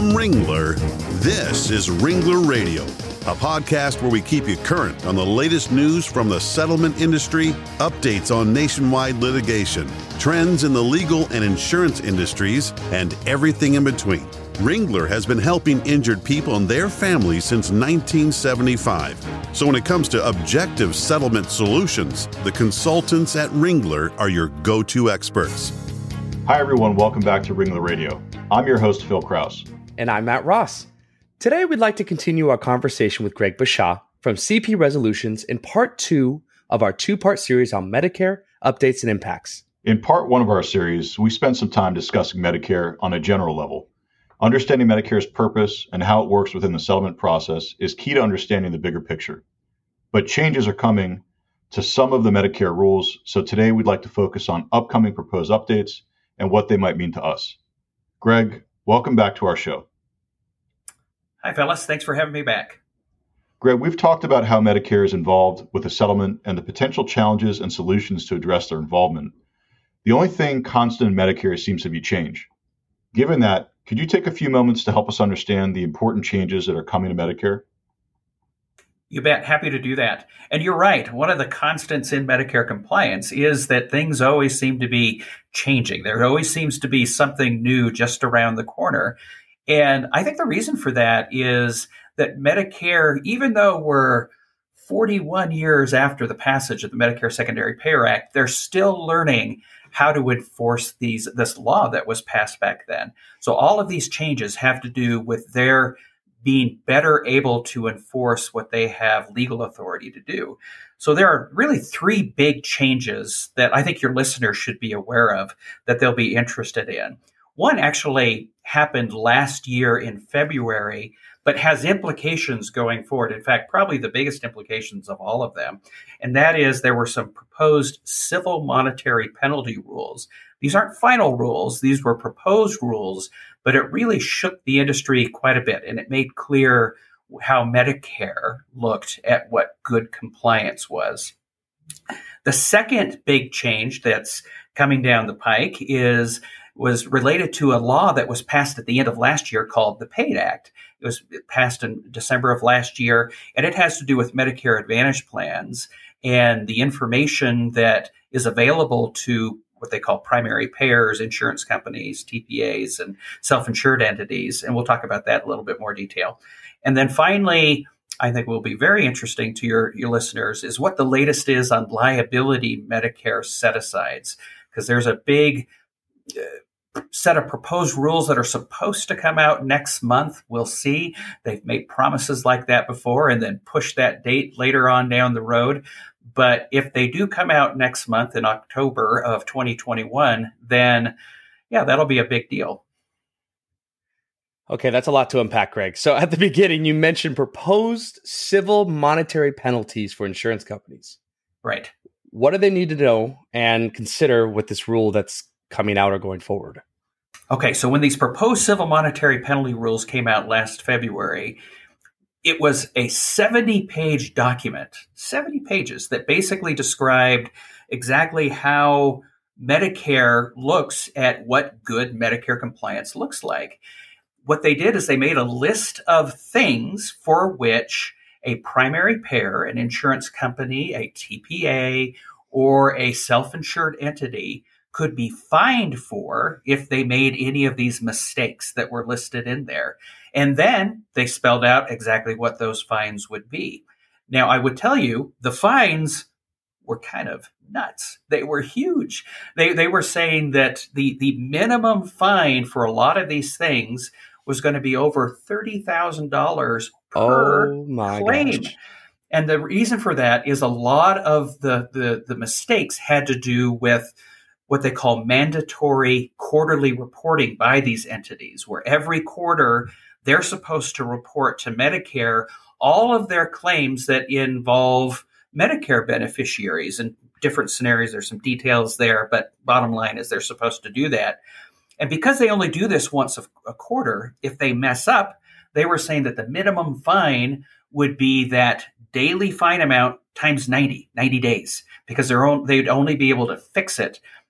From Ringler, this is Ringler Radio, a podcast where we keep you current on the latest news from the settlement industry, updates on nationwide litigation, trends in the legal and insurance industries, and everything in between. Ringler has been helping injured people and their families since 1975. So when it comes to objective settlement solutions, the consultants at Ringler are your go-to experts. Hi, everyone. Welcome back to Ringler Radio. I'm your host, Phil Kraus. And I'm Matt Ross. Today, we'd like to continue our conversation with Greg Bashaw from CP Resolutions in part 2 of our 2-part series on Medicare, updates, and impacts. In part 1 of our series, we spent some time discussing Medicare on a general level. Understanding Medicare's purpose and how it works within the settlement process is key to understanding the bigger picture. But changes are coming to some of the Medicare rules, so today we'd like to focus on upcoming proposed updates and what they might mean to us. Greg, welcome back to our show. Hi, fellas. Thanks for having me back. Greg, we've talked about how Medicare is involved with the settlement and the potential challenges and solutions to address their involvement. The only thing constant in Medicare seems to be change. Given that, could you take a few moments to help us understand the important changes that are coming to Medicare? You bet. Happy to do that. And you're right. One of the constants in Medicare compliance is that things always seem to be changing. There always seems to be something new just around the corner. And I think the reason for that is that Medicare, even though we're 41 years after the passage of the Medicare Secondary Payer Act, they're still learning how to enforce this law that was passed back then. So all of these changes have to do with their being better able to enforce what they have legal authority to do. So there are really 3 big changes that I think your listeners should be aware of that they'll be interested in. One actually happened last year in February, but has implications going forward. In fact, probably the biggest implications of all of them. And that is there were some proposed civil monetary penalty rules. These aren't final rules. These were proposed rules, but it really shook the industry quite a bit. And it made clear how Medicare looked at what good compliance was. The second big change that's coming down the pike was related to a law that was passed at the end of last year called the PAID Act. It was passed in December of last year, and it has to do with Medicare Advantage plans and the information that is available to what they call primary payers, insurance companies, TPAs, and self-insured entities. And we'll talk about that in a little bit more detail. And then finally, I think will be very interesting to your listeners is what the latest is on liability Medicare set-asides, because there's a big set of proposed rules that are supposed to come out next month. We'll see. They've made promises like that before and then pushed that date later on down the road. But if they do come out next month in October of 2021, then yeah, that'll be a big deal. Okay, that's a lot to unpack, Greg. So at the beginning, you mentioned proposed civil monetary penalties for insurance companies. Right. What do they need to know and consider with this rule that's coming out or going forward? Okay, so when these proposed civil monetary penalty rules came out last February, it was a 70-page document, 70 pages, that basically described exactly how Medicare looks at what good Medicare compliance looks like. What they did is they made a list of things for which a primary payer, an insurance company, a TPA, or a self-insured entity could be fined for if they made any of these mistakes that were listed in there. And then they spelled out exactly what those fines would be. Now, I would tell you, the fines were kind of nuts. They were huge. They were saying that the minimum fine for a lot of these things was going to be over $30,000 per claim. Gosh. And the reason for that is a lot of the mistakes had to do with what they call mandatory quarterly reporting by these entities, where every quarter they're supposed to report to Medicare all of their claims that involve Medicare beneficiaries. In different scenarios, there's some details there, but bottom line is they're supposed to do that. And because they only do this once a quarter, if they mess up, they were saying that the minimum fine would be that daily fine amount times 90 days, because they'd only be able to fix it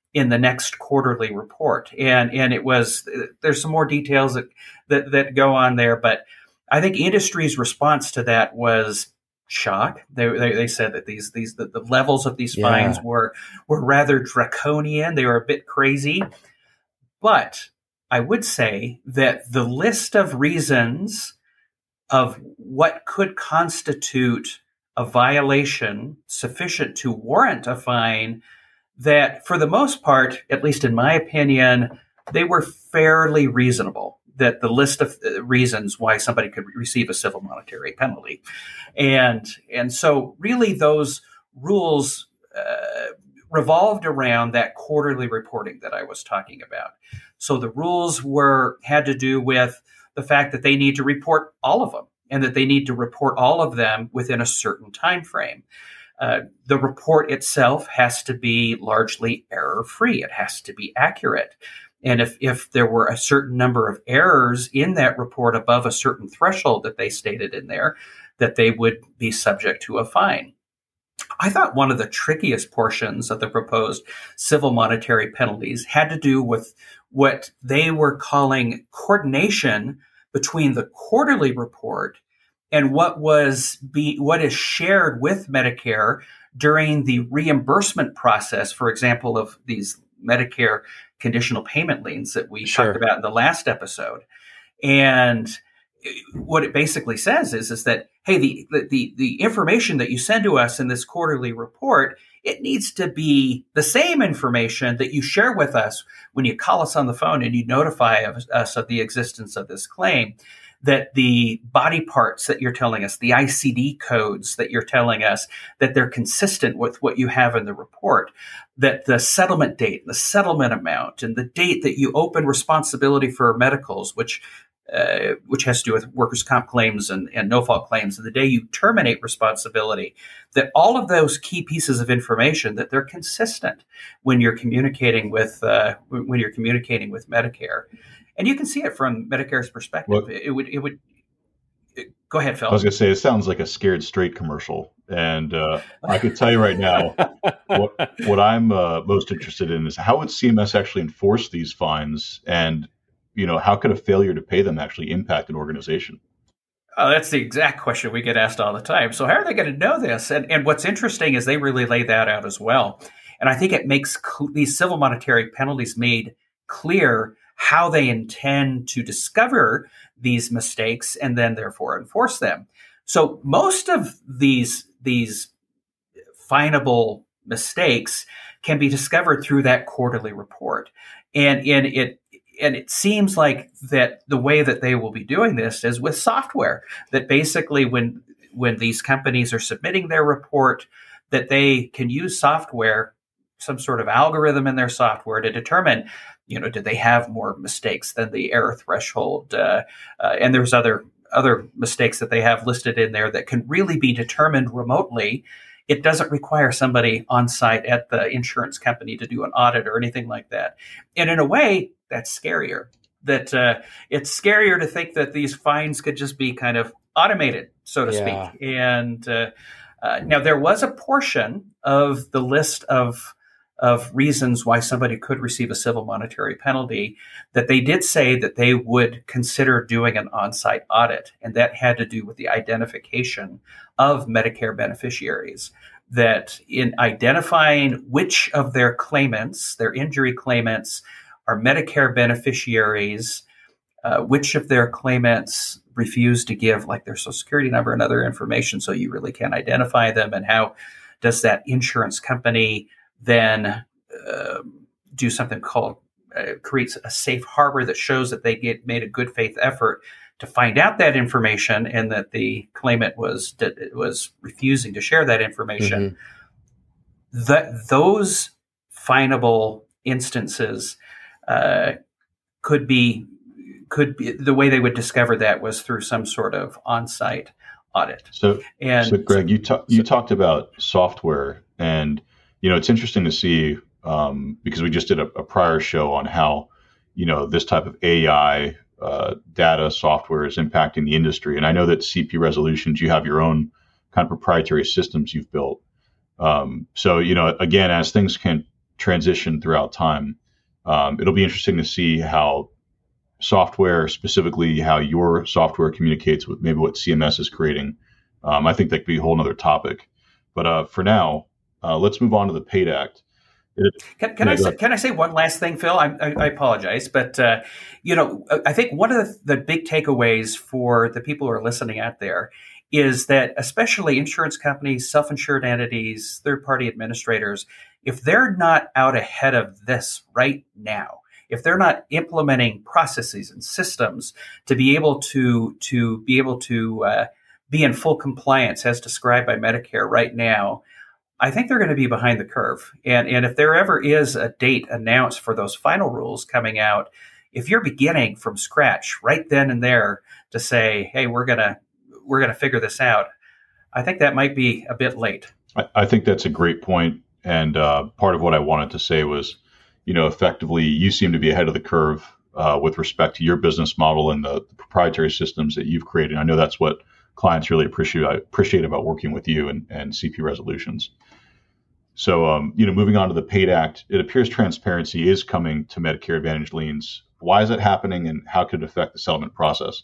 in the next quarterly report. And it was, there's some more details that go on there, but I think industry's response to that was shock. They said that the levels of these fines were rather draconian. They were a bit crazy. But I would say that the list of reasons of what could constitute a violation sufficient to warrant a fine, that for the most part, at least in my opinion, they were fairly reasonable. That the list of reasons why somebody could receive a civil monetary penalty. And so really those rules revolved around that quarterly reporting that I was talking about. So the rules had to do with the fact that they need to report all of them, and that they need to report all of them within a certain time frame. The report itself has to be largely error-free. It has to be accurate. And if there were a certain number of errors in that report above a certain threshold that they stated in there, that they would be subject to a fine. I thought one of the trickiest portions of the proposed civil monetary penalties had to do with what they were calling coordination between the quarterly report and what is shared with Medicare during the reimbursement process, for example, of these Medicare conditional payment liens that we talked about in the last episode. And what it basically says is that, hey, the information that you send to us in this quarterly report, it needs to be the same information that you share with us when you call us on the phone and you notify us of the existence of this claim. That the body parts that you're telling us, the ICD codes that you're telling us, that they're consistent with what you have in the report, that the settlement date, the settlement amount, and the date that you open responsibility for medicals, which has to do with workers' comp claims and no-fault claims, and the day you terminate responsibility, that all of those key pieces of information, that they're consistent when you're communicating with Medicare. And you can see it from Medicare's perspective. Well, it would. Go ahead, Phil. I was going to say, it sounds like a Scared Straight commercial. And I could tell you right now, what I'm most interested in is how would CMS actually enforce these fines? And, how could a failure to pay them actually impact an organization? Oh, that's the exact question we get asked all the time. So how are they going to know this? And what's interesting is they really lay that out as well. And I think it makes these civil monetary penalties made clear how they intend to discover these mistakes and then therefore enforce them. So most of these finable mistakes can be discovered through that quarterly report. And it seems like that the way that they will be doing this is with software, that basically when these companies are submitting their report, that they can use software, some sort of algorithm in their software to determine, do they have more mistakes than the error threshold? And there's other mistakes that they have listed in there that can really be determined remotely. It doesn't require somebody on site at the insurance company to do an audit or anything like that. And in a way, that's scarier. That it's scarier to think that these fines could just be kind of automated, so to speak. And now there was a portion of the list of reasons why somebody could receive a civil monetary penalty that they did say that they would consider doing an on-site audit. And that had to do with the identification of Medicare beneficiaries, that in identifying which of their claimants, their injury claimants, are Medicare beneficiaries, which of their claimants refuse to give like their Social Security number and other information, so you really can't identify them, and how does that insurance company then do something called creates a safe harbor that shows that they made a good faith effort to find out that information and that the claimant was refusing to share that information. Mm-hmm. Those finable instances could be the way they would discover that was through some sort of on-site audit. So Greg, you talked about software, and it's interesting to see because we just did a prior show on how this type of AI data software is impacting the industry. And I know that CP Resolutions, you have your own kind of proprietary systems you've built. So again, as things can transition throughout time. It'll be interesting to see how software, specifically how your software communicates with maybe what CMS is creating. I think that could be a whole nother topic. But for now, let's move on to the PAID Act. Can I say one last thing, Phil? I apologize, but I think one of the big takeaways for the people who are listening out there is that especially insurance companies, self-insured entities, third-party administrators, if they're not out ahead of this right now, if they're not implementing processes and systems to be able to be in full compliance as described by Medicare right now, I think they're going to be behind the curve. And if there ever is a date announced for those final rules coming out, if you're beginning from scratch right then and there to say, hey, we're going to figure this out, I think that might be a bit late. I think that's a great point. And part of what I wanted to say was, effectively, you seem to be ahead of the curve with respect to your business model and the proprietary systems that you've created. I know that's what clients really appreciate about working with you and CP Resolutions. So, moving on to the PAID Act, it appears transparency is coming to Medicare Advantage liens. Why is it happening, and how could it affect the settlement process?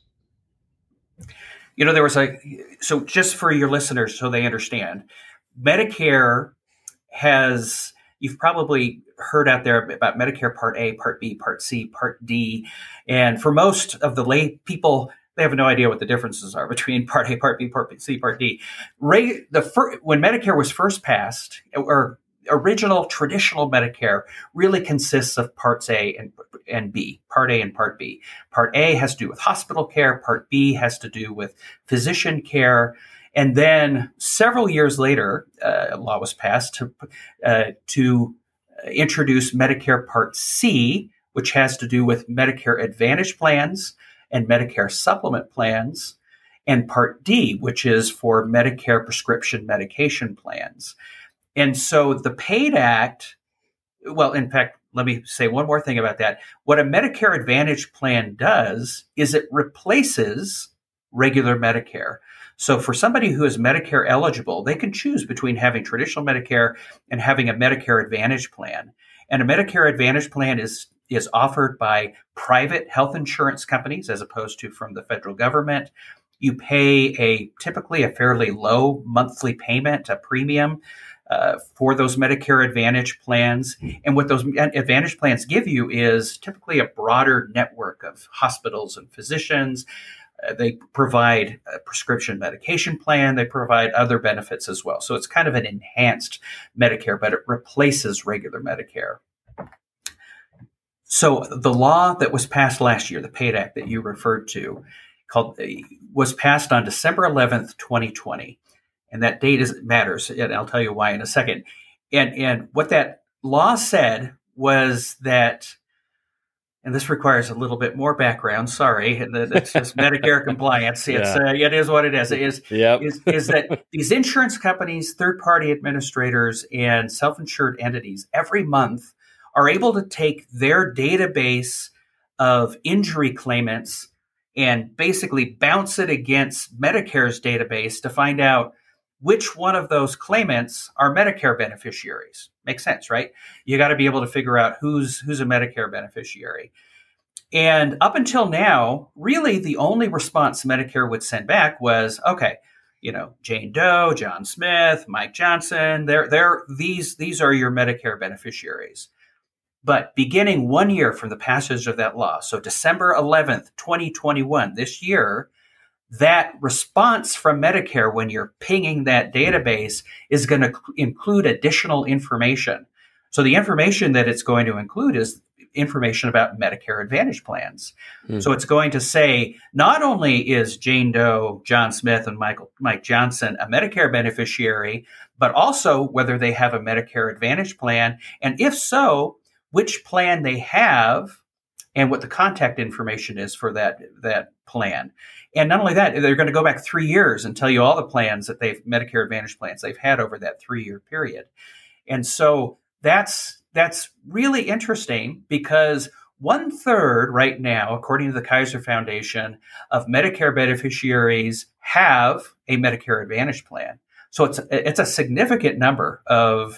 So just for your listeners so they understand, Medicare has, you've probably heard out there about Medicare Part A, Part B, Part C, Part D. And for most of the lay people, they have no idea what the differences are between Part A, Part B, Part C, Part D. When Medicare was first passed, or original traditional Medicare really consists of Parts A and B, Part A and Part B. Part A has to do with hospital care. Part B has to do with physician care. And then several years later, a law was passed to introduce Medicare Part C, which has to do with Medicare Advantage plans and Medicare supplement plans, and Part D, which is for Medicare prescription medication plans. And so the PAID Act, well, in fact, let me say one more thing about that. What a Medicare Advantage plan does is it replaces regular Medicare. So for somebody who is Medicare eligible, they can choose between having traditional Medicare and having a Medicare Advantage plan. And a Medicare Advantage plan is offered by private health insurance companies as opposed to from the federal government. You pay typically a fairly low monthly payment, a premium for those Medicare Advantage plans. And what those Advantage plans give you is typically a broader network of hospitals and physicians. They provide a prescription medication plan. They provide other benefits as well. So it's kind of an enhanced Medicare, but it replaces regular Medicare. So the law that was passed last year, the PAID Act that you referred to, was passed on December 11th, 2020. And that date matters, and I'll tell you why in a second. And what that law said was that, and this requires a little bit more background, sorry, it's just Medicare compliance. It is what it is. Is that these insurance companies, third-party administrators, and self-insured entities every month are able to take their database of injury claimants and basically bounce it against Medicare's database to find out which one of those claimants are Medicare beneficiaries. Makes sense, right? You got to be able to figure out who's a Medicare beneficiary. And up until now, really the only response Medicare would send back was, okay, Jane Doe, John Smith, Mike Johnson, these are your Medicare beneficiaries. But beginning 1 year from the passage of that law, so December 11th, 2021, this year, that response from Medicare when you're pinging that database is going to include additional information. So the information that it's going to include is information about Medicare Advantage plans. So it's going to say, not only is Jane Doe, John Smith, and Mike Johnson a Medicare beneficiary, but also whether they have a Medicare Advantage plan. And if so, which plan they have and what the contact information is for that plan. And not only that, they're going to go back 3 years and tell you all the plans that Medicare Advantage plans they've had over that 3-year period. And so that's really interesting because 1/3 right now, according to the Kaiser Foundation, of Medicare beneficiaries have a Medicare Advantage plan. So it's a significant number of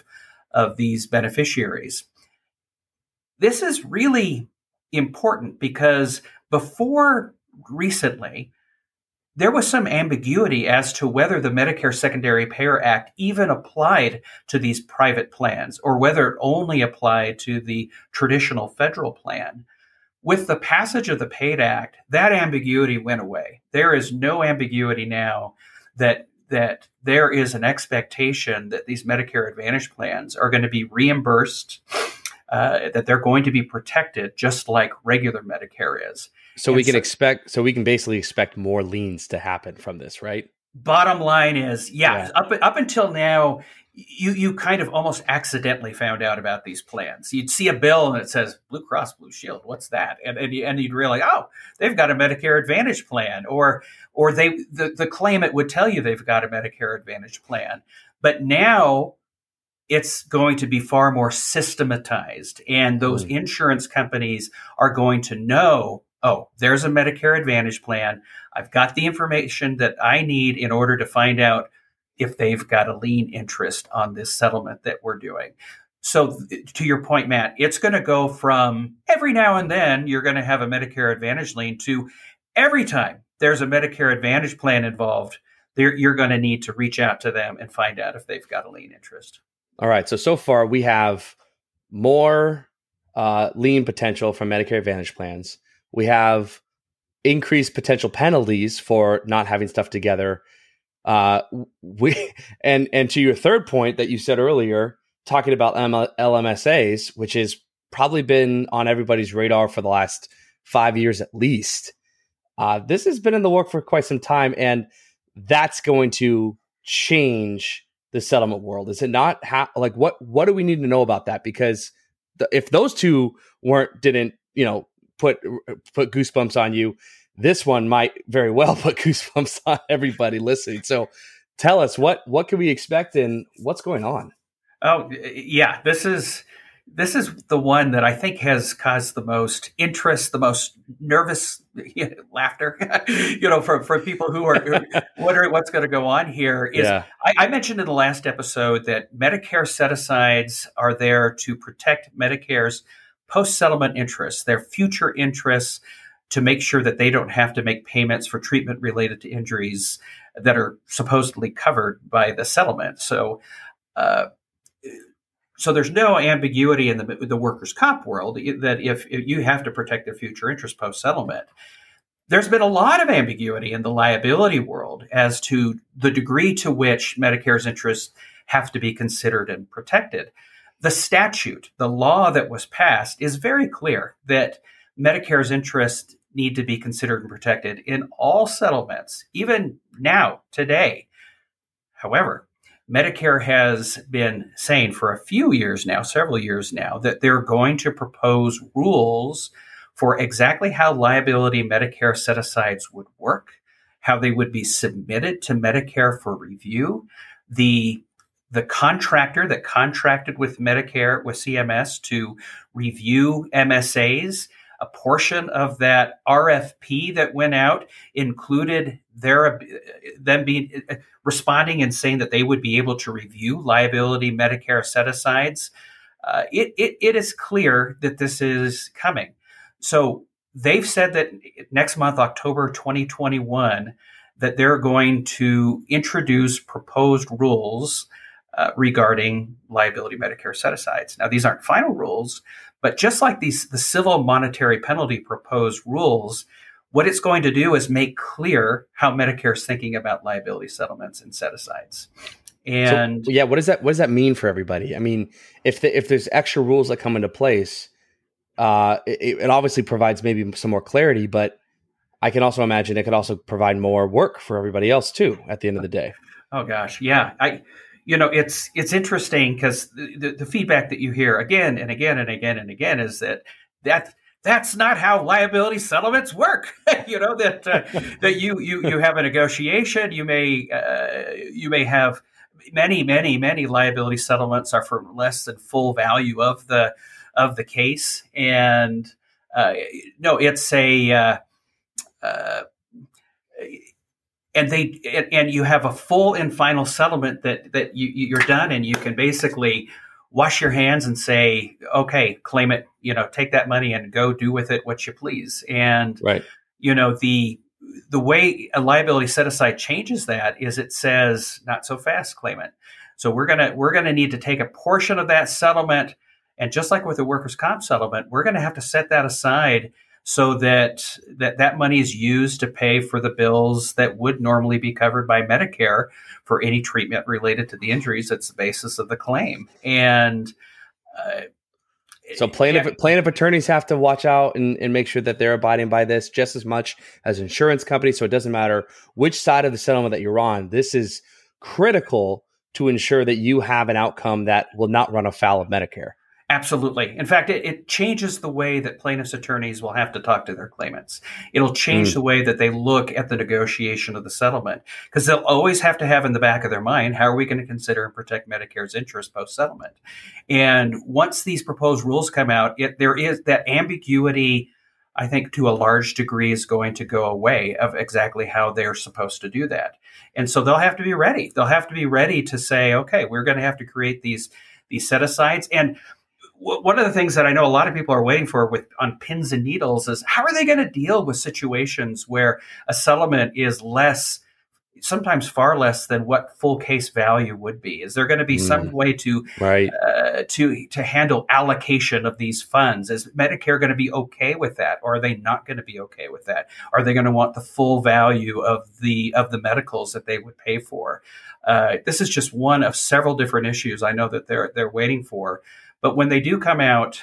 of these beneficiaries. This is really important because before recently, there was some ambiguity as to whether the Medicare Secondary Payer Act even applied to these private plans or whether it only applied to the traditional federal plan. With the passage of the PAID Act, that ambiguity went away. There is no ambiguity now that there is an expectation that these Medicare Advantage plans are going to be reimbursed, that they're going to be protected just like regular Medicare is. So we can basically expect more liens to happen from this, right? Bottom line is, up until now, you kind of almost accidentally found out about these plans. You'd see a bill and it says Blue Cross Blue Shield. What's that? And you'd realize, oh, they've got a Medicare Advantage plan, or the claimant would tell you they've got a Medicare Advantage plan. But now it's going to be far more systematized, and those insurance companies are going to know, oh, there's a Medicare Advantage plan. I've got the information that I need in order to find out if they've got a lien interest on this settlement that we're doing. So to your point, Matt, it's going to go from every now and then you're going to have a Medicare Advantage lien to every time there's a Medicare Advantage plan involved, you're going to need to reach out to them and find out if they've got a lien interest. All right. So far we have more lien potential from Medicare Advantage plans. We have increased potential penalties for not having stuff together. And to your third point that you said earlier, talking about LMSAs, which has probably been on everybody's radar for the last 5 years at least. This has been in the work for quite some time, and that's going to change the settlement world, is it not? What do we need to know about that? Because if those two didn't put goosebumps on you, this one might very well put goosebumps on everybody listening. So tell us, what can we expect and what's going on? Oh, yeah, this is the one that I think has caused the most interest, the most nervous laughter, for people who are wondering what's going to go on here. I mentioned in the last episode that Medicare set-asides are there to protect Medicare's post-settlement interests, their future interests, to make sure that they don't have to make payments for treatment related to injuries that are supposedly covered by the settlement. So there's no ambiguity in the workers' comp world that if you have to protect their future interest post-settlement. There's been a lot of ambiguity in the liability world as to the degree to which Medicare's interests have to be considered and protected. The statute, the law that was passed, is very clear that Medicare's interests need to be considered and protected in all settlements, even now, today. However, Medicare has been saying for a few years now, several years now, that they're going to propose rules for exactly how liability Medicare set-asides would work, how they would be submitted to Medicare for review. The contractor that contracted with Medicare, with CMS, to review MSAs, a portion of that RFP that went out included them responding and saying that they would be able to review liability Medicare set-asides. It is clear that this is coming. So they've said that next month, October 2021, that they're going to introduce proposed rules regarding liability Medicare set-asides. Now, these aren't final rules, but just like the civil monetary penalty proposed rules, what it's going to do is make clear how Medicare is thinking about liability settlements and set-asides. And so, what does that mean for everybody? I mean, if there's extra rules that come into place, it obviously provides maybe some more clarity, but I can also imagine it could also provide more work for everybody else too at the end of the day. Oh gosh, yeah. It's interesting because the feedback that you hear again and again and again and again is that's not how liability settlements work. That you have a negotiation. You may have many liability settlements are for less than full value of the case, and it's a. And you have a full and final settlement that you're done, and you can basically wash your hands and say, okay, claim it, take that money and go do with it what you please. And, right. The way a liability set aside changes that is it says, not so fast, claimant. So we're gonna need to take a portion of that settlement, and just like with the workers' comp settlement, we're gonna have to set that aside so that money is used to pay for the bills that would normally be covered by Medicare for any treatment related to the injuries that's the basis of the claim. And so plaintiff attorneys have to watch out and make sure that they're abiding by this just as much as insurance companies. So it doesn't matter which side of the settlement that you're on. This is critical to ensure that you have an outcome that will not run afoul of Medicare. Absolutely. In fact, it changes the way that plaintiffs' attorneys will have to talk to their claimants. It'll change the way that they look at the negotiation of the settlement, because they'll always have to have in the back of their mind, how are we going to consider and protect Medicare's interest post-settlement? And once these proposed rules come out, there is that ambiguity, I think, to a large degree is going to go away of exactly how they're supposed to do that. And so they'll have to be ready. They'll have to be ready to say, okay, we're going to have to create these set-asides. And one of the things that I know a lot of people are waiting for on pins and needles is how are they going to deal with situations where a settlement is less, sometimes far less than what full case value would be? Is there going to be some way to handle allocation of these funds? Is Medicare going to be okay with that, or are they not going to be okay with that? Are they going to want the full value of the medicals that they would pay for? This is just one of several different issues I know that they're waiting for. But when they do come out,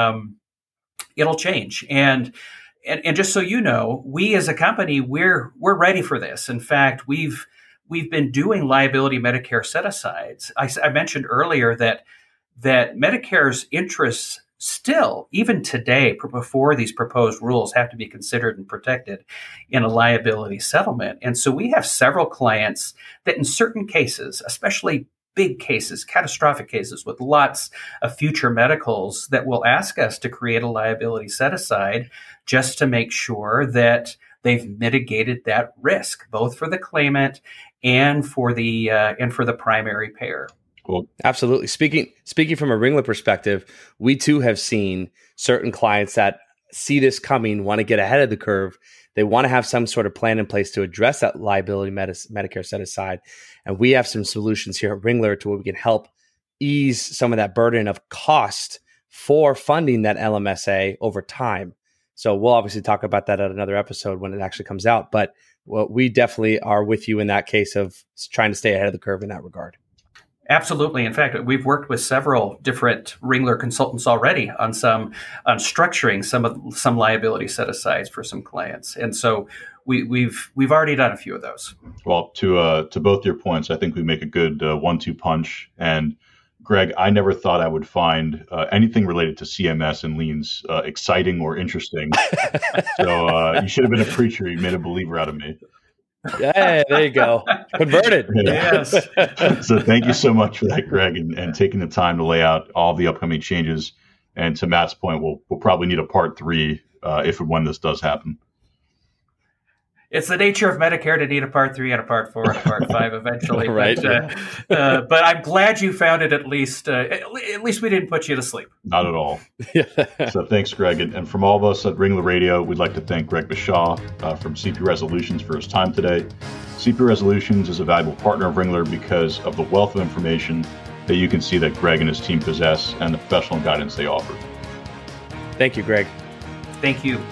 it'll change. And just so you know, we as a company, we're ready for this. In fact, we've been doing liability Medicare set-asides. I mentioned earlier that Medicare's interests still, even today, before these proposed rules, have to be considered and protected in a liability settlement. And so we have several clients that in certain cases, especially big cases, catastrophic cases with lots of future medicals, that will ask us to create a liability set-aside just to make sure that they've mitigated that risk, both for the claimant and for the primary payer. Well, absolutely. Speaking from a Ringler perspective, we too have seen certain clients that see this coming, want to get ahead of the curve. They want to have some sort of plan in place to address that liability Medicare set aside. And we have some solutions here at Ringler to where we can help ease some of that burden of cost for funding that LMSA over time. So we'll obviously talk about that at another episode when it actually comes out. But we definitely are with you in that case of trying to stay ahead of the curve in that regard. Absolutely. In fact, we've worked with several different Ringler consultants already on structuring some liability set-asides for some clients, and so we've already done a few of those. Well, to both your points, I think we make a good 1-2 punch. And Greg, I never thought I would find anything related to CMS and liens exciting or interesting. So you should have been a preacher. You made a believer out of me. Yeah, there you go. Converted. Yes. So thank you so much for that, Greg, and taking the time to lay out all the upcoming changes. And to Matt's point, we'll probably need a part 3 if and when this does happen. It's the nature of Medicare to need a part 3 and a part 4 and a part 5 eventually. Right. But I'm glad you found it at least. At least we didn't put you to sleep. Not at all. So thanks, Greg. And from all of us at Ringler Radio, we'd like to thank Greg Bashaw from CP Resolutions for his time today. CP Resolutions is a valuable partner of Ringler because of the wealth of information that you can see that Greg and his team possess and the professional guidance they offer. Thank you, Greg. Thank you.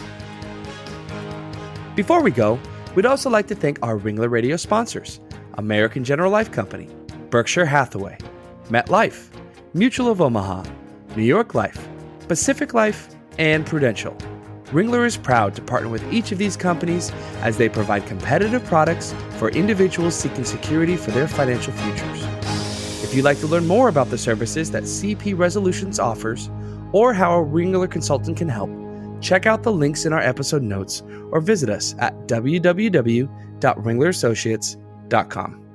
Before we go, we'd also like to thank our Ringler Radio sponsors: American General Life Company, Berkshire Hathaway, MetLife, Mutual of Omaha, New York Life, Pacific Life, and Prudential. Ringler is proud to partner with each of these companies as they provide competitive products for individuals seeking security for their financial futures. If you'd like to learn more about the services that CP Resolutions offers or how a Ringler consultant can help, check out the links in our episode notes or visit us at www.ringlerassociates.com.